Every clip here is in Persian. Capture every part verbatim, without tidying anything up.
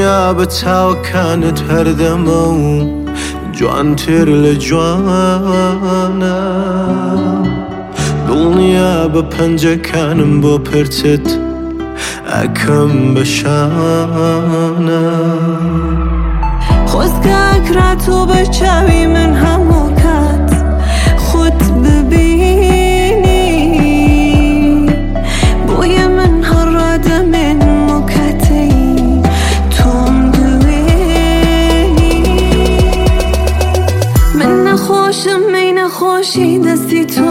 دنیا به تاوەکانت هەردەمە و جوانتر لە جوانە دڵنیا بە پەنجەکانم بۆ پرتت ئەکەم بە شانە خۆزگاکراتۆ بە چاوی من هەموو کات خۆت ببینی بۆیە من هەڕادەمێنم و کاتەی تۆم دوێنی من نەخۆشم مەی نەخۆشی دەستی تۆ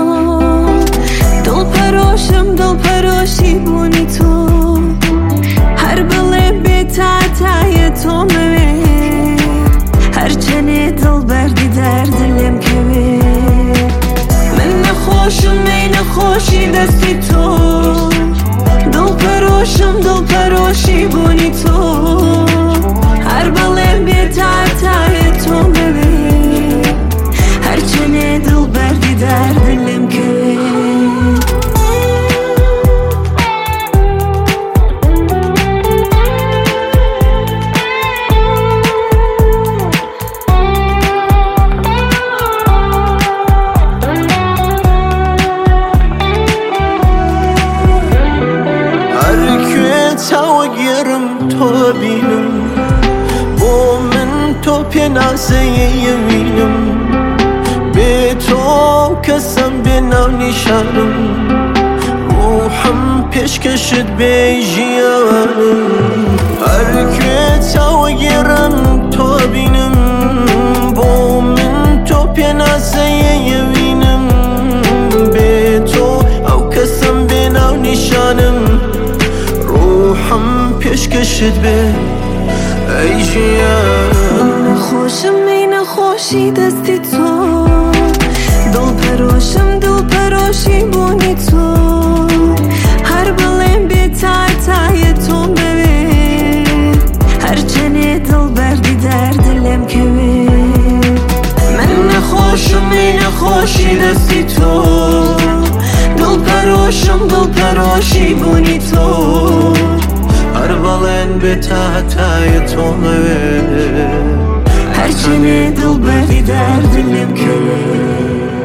دڵپەرۆشم دڵپەرۆشی بوونی تۆ هەر بڵێ بێتاتایە تۆمەوێ هەرچەنێ دڵبەردی دەرد لێم کەوێ من نەخۆشم مەی نەخۆشی دەستی تۆ دڵپەرۆشم دڵپەرۆشی بوونی تۆ هەر بڵێ بێتاتایە تۆمەوێ هەرچەنێ دڵبەردی دەرد لێم کەوێ چاوەگێڕم تۆ بینم بۆ من تۆ پێ ناسەیەوینم بێ تۆ کەسم بێ ناو نیشانم ڕوحم پێشکەشت بێ ژیانم هەرکوێ چاوەگێڕم تۆ بینم بۆ من تۆ پێ ناسەیەوینم بێ تۆ ئەو کەسم بێ ناو نیشانم ڕوحم پێشکەشت بێ ئەی ژیان نەخۆشم مەی نەخۆشی دەستی تۆ دڵپەرۆشم دڵپەرۆشی بوونی تۆ هەر بڵێم بێتاتایە تۆم بەوێ هەرچەنێ دڵبەردی دەرد لێم کەوێ من نەخۆشم مەی نەخۆشی دەستی تۆ دڵپەرۆشم دڵپەرۆشی بوونی تۆ هەر بەڵێن بێتاتایە تۆمەوێ هەرچەنێ دڵبەردی دەرد لێم کەوێ